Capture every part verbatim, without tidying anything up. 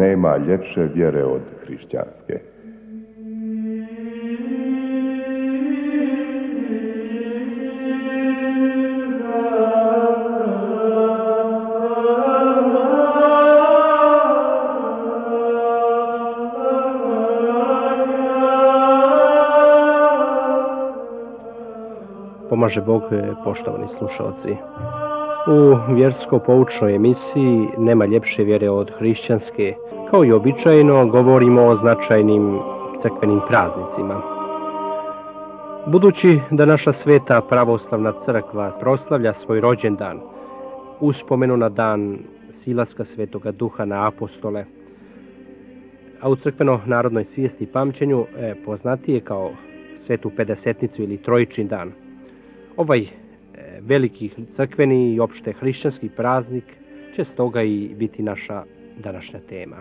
nema ljepše vjere od hrišćanske. Pomaže Bog, poštovani slušalci. U vjersko-poučnoj emisiji Nema ljepše vjere od hrišćanske, kao i običajno govorimo o značajnim crkvenim praznicima. Budući da naša sveta pravoslavna crkva proslavlja svoj rođendan, uspomenu na dan silaska Svetoga Duha na apostole, a u crkveno-narodnoj svijesti i pamćenju e, poznatije kao Svetu Pedesetnicu ili Trojičin dan. Ovaj e, veliki crkveni i opšte hrišćanski praznik će stoga i biti naša današnja tema.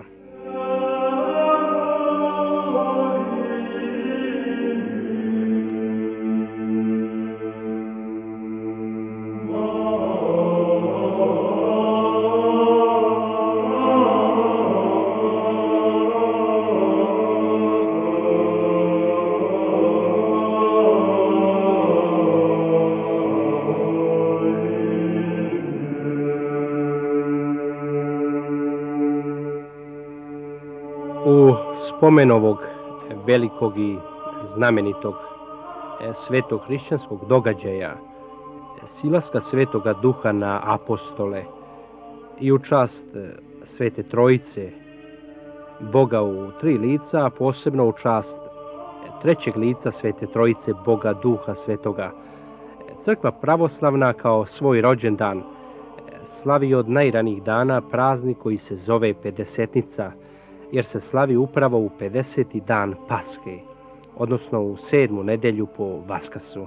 U spomen ovog velikog i znamenitog svetog hrišćanskog događaja, silaska Svetoga Duha na apostole i u čast Svete Trojice, Boga u tri lica, a posebno u čast trećeg lica Svete Trojice, Boga Duha Svetoga, crkva pravoslavna kao svoj rođendan slavi od najranijih dana praznik koji se zove Pedesetnica, jer se slavi upravo u pedeseti dan Paske, odnosno u sedmu nedelju po Vaskrsu.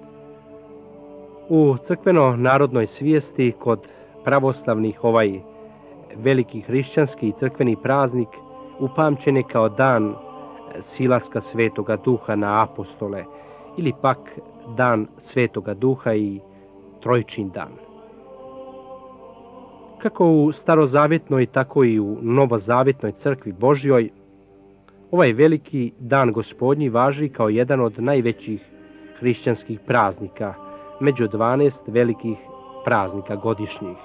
U crkveno-narodnoj svijesti kod pravoslavnih ovaj veliki hrišćanski i crkveni praznik upamćen je kao dan silaska Svetoga Duha na apostole, ili pak dan Svetoga Duha i Trojičin dan. Kako u starozavjetnoj, tako i u novozavjetnoj crkvi Božjoj, ovaj veliki dan Gospodnji važi kao jedan od najvećih hrišćanskih praznika, među dvanaest velikih praznika godišnjih.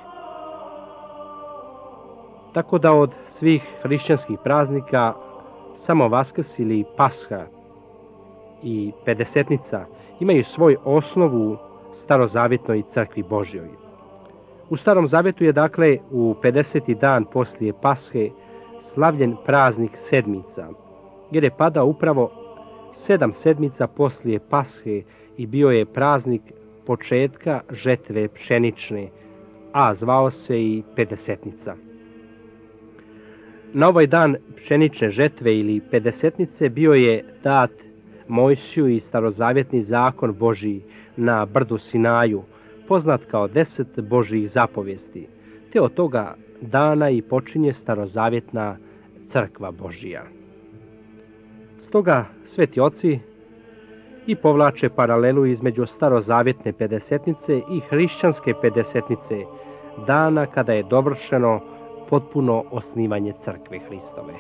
Tako da od svih hrišćanskih praznika samo Vaskrs ili Pasha i Pedesetnica imaju svoj osnov u starozavjetnoj crkvi Božjoj. U Starom Zavjetu je dakle u pedeseti dan poslije Pashe slavljen praznik sedmica, jer je padao upravo sedam sedmica poslije Pashe i bio je praznik početka žetve pšenične, a zvao se i Pedesetnica. Na ovaj dan pšenične žetve ili Pedesetnice bio je dat Mojsiju i starozavjetni zakon Božji na brdu Sinaju, poznat kao deset Božjih zapovijesti, te od toga dana i počinje starozavjetna crkva Božja. Stoga sveti oci i povlače paralelu između starozavjetne Pedesetnice i hrišćanske Pedesetnice, dana kada je dovršeno potpuno osnivanje crkve Hristove.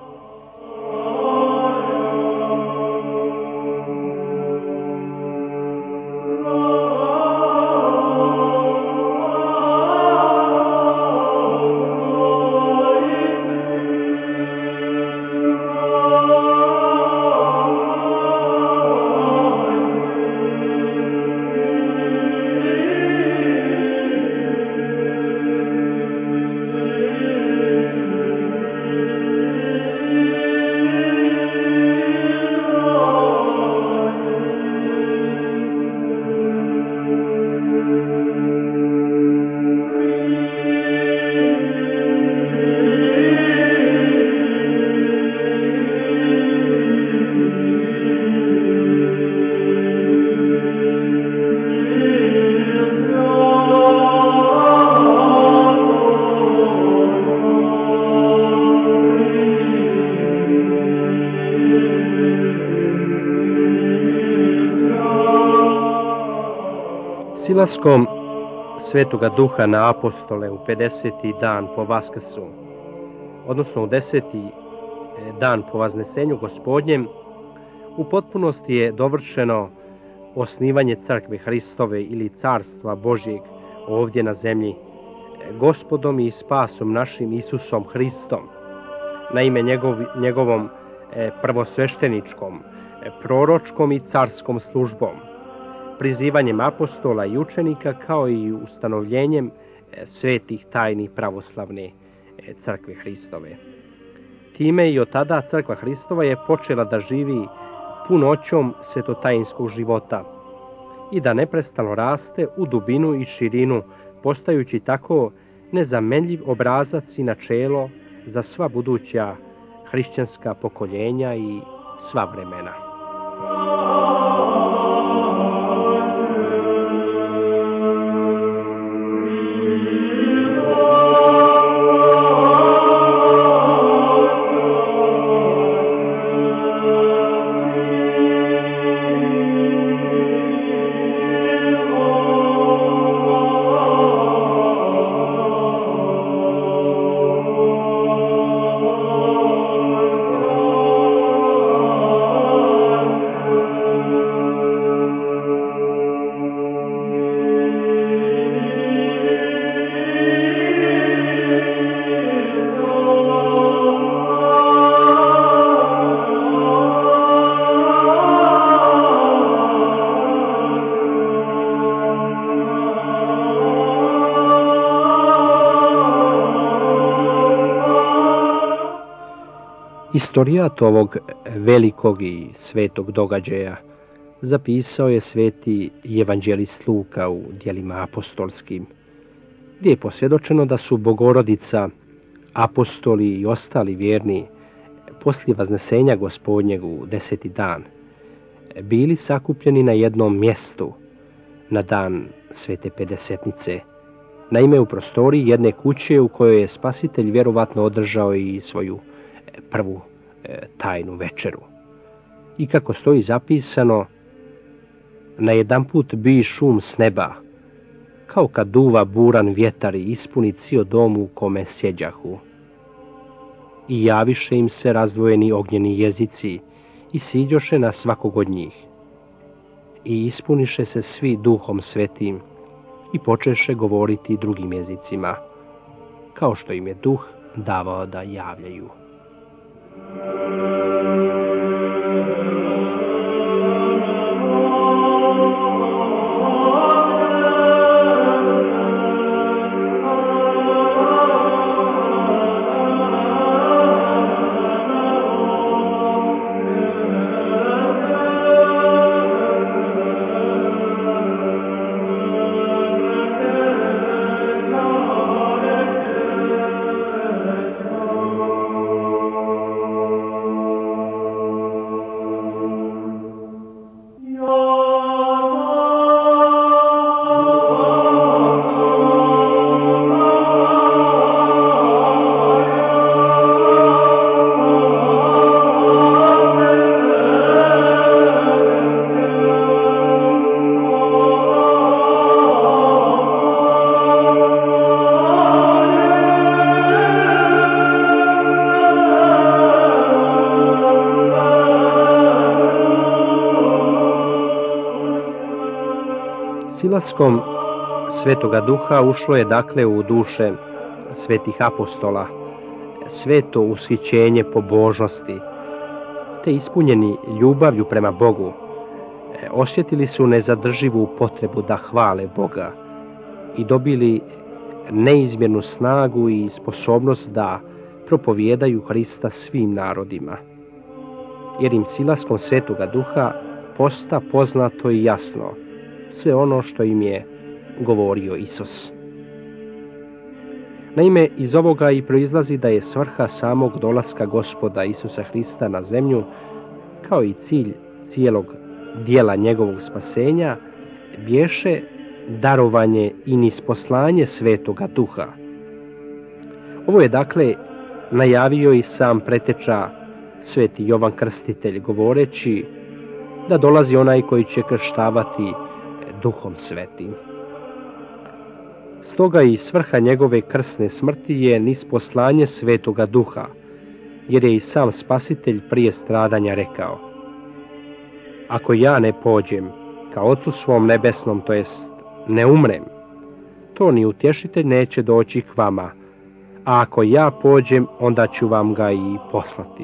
Silaskom Svetoga Duha na apostole u pedeseti dan po Vaskrsu odnosno u deseti dan po Vaznesenju Gospodnjem, u potpunosti je dovršeno osnivanje crkve Hristove ili carstva Božjeg ovdje na zemlji, Gospodom i spasom našim Isusom Hristom. Naime, njegov, njegovom prvosvešteničkom, proročkom i carskom službom, prizivanjem apostola i učenika, kao i ustanovljenjem svetih tajni pravoslavne crkve Hristove. Time i od tada crkva Hristova je počela da živi punoćom svetotajinskog života i da neprestano raste u dubinu i širinu, postajući tako nezamenljiv obrazac i načelo za sva buduća hrišćanska pokoljenja i sva vremena. Istorijat ovog velikog i svetog događaja zapisao je sveti evanđelist Luka u djelima apostolskim, gdje je posvjedočeno da su Bogorodica, apostoli i ostali vjerni poslije Vaznesenja Gospodnjeg u deseti dan bili sakupljeni na jednom mjestu na dan Svete Pedesetnice, naime u prostoriji jedne kuće u kojoj je Spasitelj vjerovatno održao i svoju prvu e, tajnu večeru. I kako stoji zapisano, na jedan put bi šum s neba, kao kad duva buran vjetar i ispuni cijel dom u kome sjeđahu. I javiše im se razdvojeni ognjeni jezici i siđoše na svakog od njih. I ispuniše se svi Duhom Svetim i počeše govoriti drugim jezicima, kao što im je Duh davao da javljaju. Silaskom Svetoga Duha ušlo je dakle u duše svetih apostola sveto ushićenje pobožnosti, te ispunjeni ljubavlju prema Bogu osjetili su nezadrživu potrebu da hvale Boga i dobili neizmjernu snagu i sposobnost da propovijedaju Hrista svim narodima, jer im silaskom Svetoga Duha posta poznato i jasno sve ono što im je govorio Isus. Naime, iz ovoga i proizlazi da je svrha samog dolaska Gospoda Isusa Hrista na zemlju, kao i cilj cijelog dijela njegovog spasenja, bješe darovanje i nisposlanje Svetoga Duha. Ovo je dakle najavio i sam preteča sveti Jovan Krstitelj, govoreći da dolazi onaj koji će krštavati Duhom Svetim. Stoga i svrha njegove krsne smrti je nisposlanje Svetoga Duha, jer je i sam Spasitelj prije stradanja rekao: ako ja ne pođem ka Ocu svom nebesnom, to jest ne umrem, to ni utješitelj neće doći k vama, a ako ja pođem, onda ću vam ga i poslati.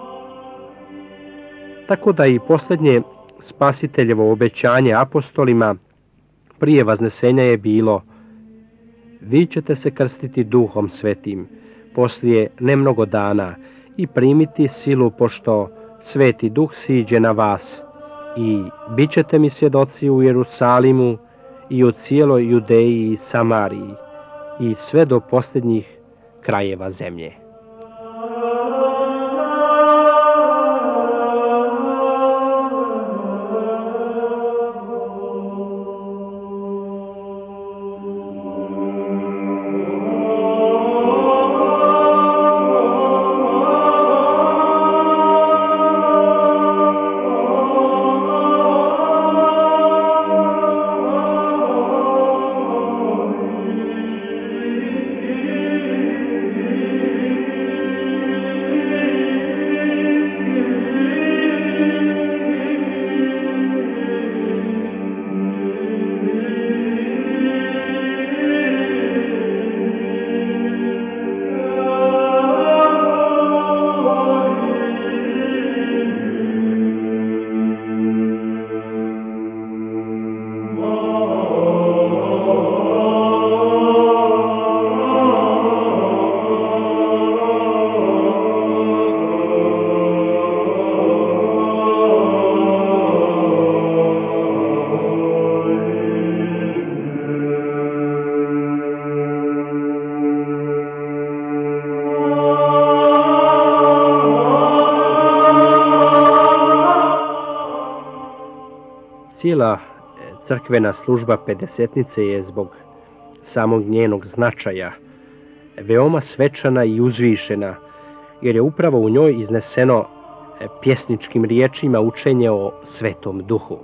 Tako da i posljednje Spasiteljevo obećanje apostolima prije vaznesenja je bilo: vi ćete se krstiti Duhom Svetim poslije nemnogo dana i primiti silu, pošto Sveti Duh siđe na vas, i bit ćete mi svjedoci u Jerusalimu i u cijeloj Judeji i Samariji i sve do posljednjih krajeva zemlje. Cijela crkvena služba Pedesetnice je zbog samog njenog značaja veoma svečana i uzvišena, jer je upravo u njoj izneseno pjesničkim riječima učenje o Svetom Duhu.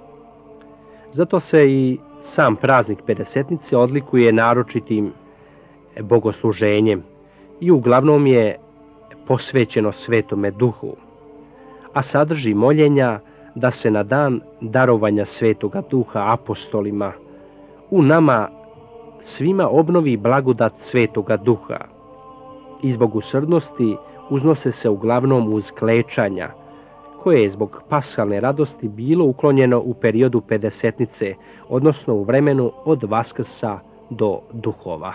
Zato se i sam praznik Pedesetnice odlikuje naročitim bogosluženjem i uglavnom je posvećeno Svetome Duhu, a sadrži moljenja da se na dan darovanja Svetoga Duha apostolima u nama svima obnovi blagodat Svetoga Duha, i zbog usrdnosti uznose se uglavnom uz klečanja, koje je zbog paskalne radosti bilo uklonjeno u periodu Pedesetnice, odnosno u vremenu od Vaskrsa do Duhova.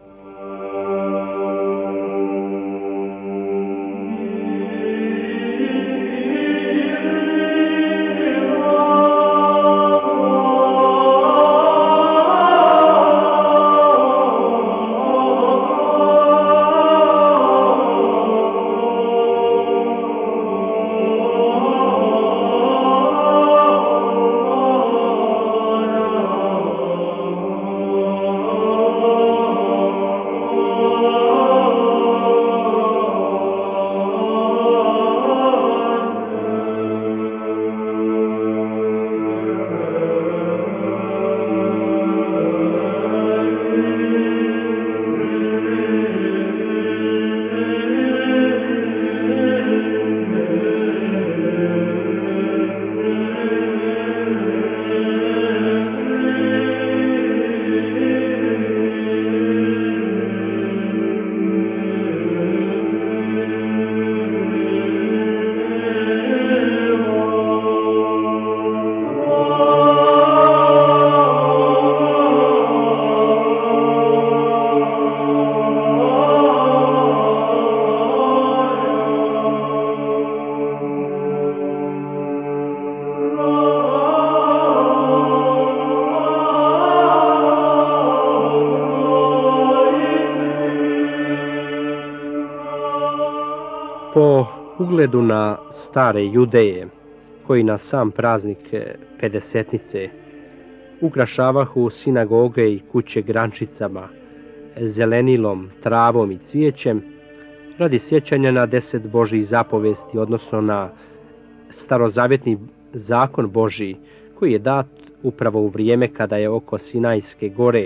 Po ugledu na stare Judeje, koji na sam praznik Pedesetnice ukrašavahu sinagoge i kuće grančicama, zelenilom, travom i cvijećem, radi sjećanja na deset Božjih zapovesti, odnosno na starozavjetni zakon Božji, koji je dat upravo u vrijeme kada je oko Sinajske gore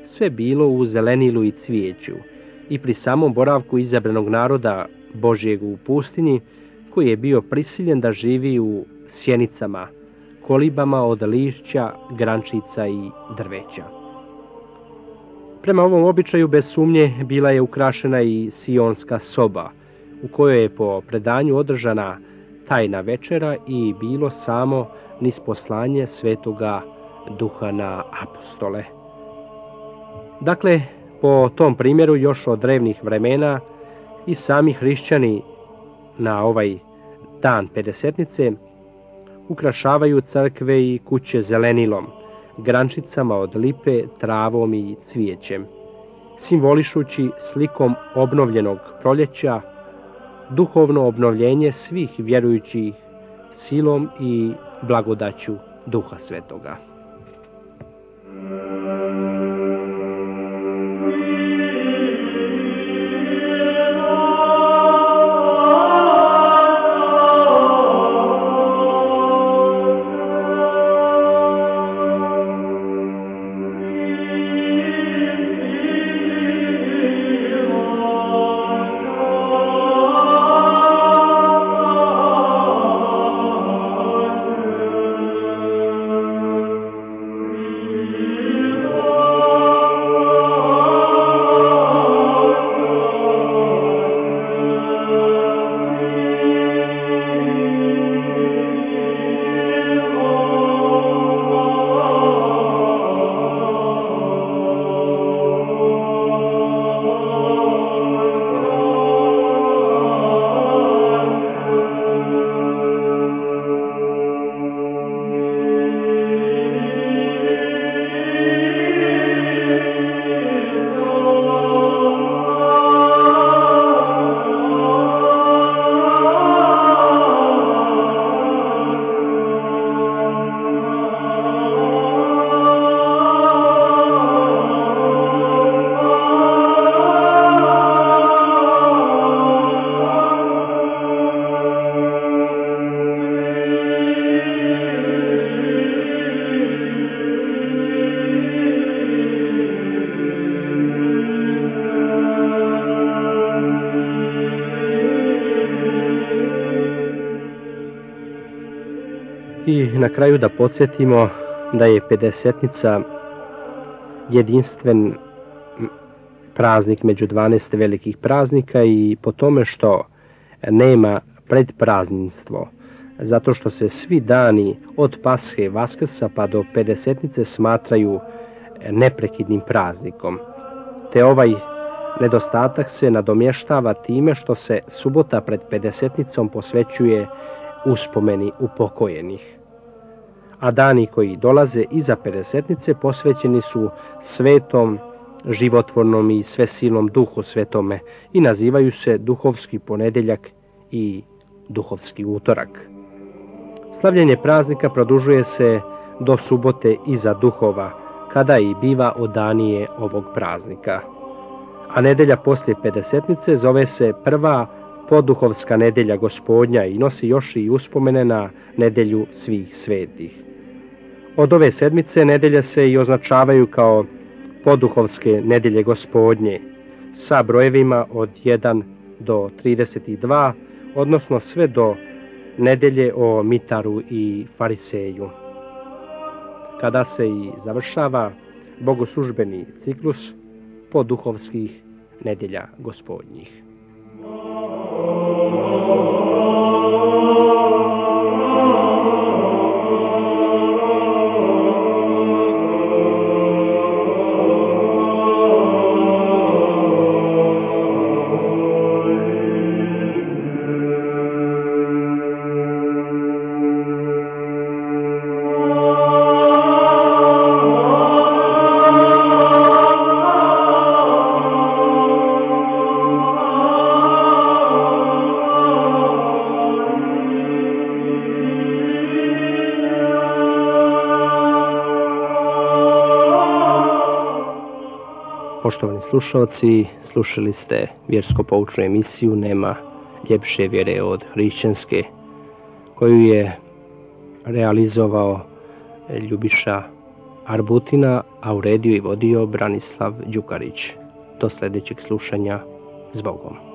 sve bilo u zelenilu i cvijeću i pri samom boravku izabranog naroda Božjeg u pustinji, koji je bio prisiljen da živi u sjenicama, kolibama od lišća, grančica i drveća. Prema ovom običaju bez sumnje bila je ukrašena i sionska soba, u kojoj je po predanju održana tajna večera i bilo samo nisposlanje Svetoga Duha na apostole. Dakle, po tom primjeru još od drevnih vremena i sami hrišćani na ovaj dan Pedesetnice ukrašavaju crkve i kuće zelenilom, grančicama od lipe, travom i cvijećem, simbolišući slikom obnovljenog proljeća, duhovno obnovljenje svih vjerujućih silom i blagodaću Duha Svetoga. I na kraju da podsjetimo da je Pedesetnica jedinstven praznik među dvanaest velikih praznika i po tome što nema predprazninstvo, zato što se svi dani od Pashe, Vaskrsa pa do Pedesetnice smatraju neprekidnim praznikom, te ovaj nedostatak se nadomještava time što se subota pred Pedesetnicom posvećuje uspomeni upokojenih, a dani koji dolaze iza Pedesetnice posvećeni su svetom, životvornom i svesilnom Duhu Svetome i nazivaju se duhovski ponedeljak i duhovski utorak. Slavljenje praznika produžuje se do subote iza duhova, kada i biva odanije ovog praznika. A nedelja poslije Pedesetnice zove se prva poduhovska nedelja Gospodnja i nosi još i uspomene na nedelju svih svetih. Od ove sedmice nedelje se i označavaju kao poduhovske nedelje Gospodnje sa brojevima od jedan do trideset dva, odnosno sve do nedelje o Mitaru i Fariseju, kada se i završava bogoslužbeni ciklus poduhovskih nedelja Gospodnjih. Poštovani slušalci, slušali ste vjersko-poučnu emisiju Nema ljepše vjere od hrišćanske, koju je realizovao Ljubiša Arbutina, a uredio i vodio Branislav Đukarić. Do sljedećeg slušanja, s Bogom.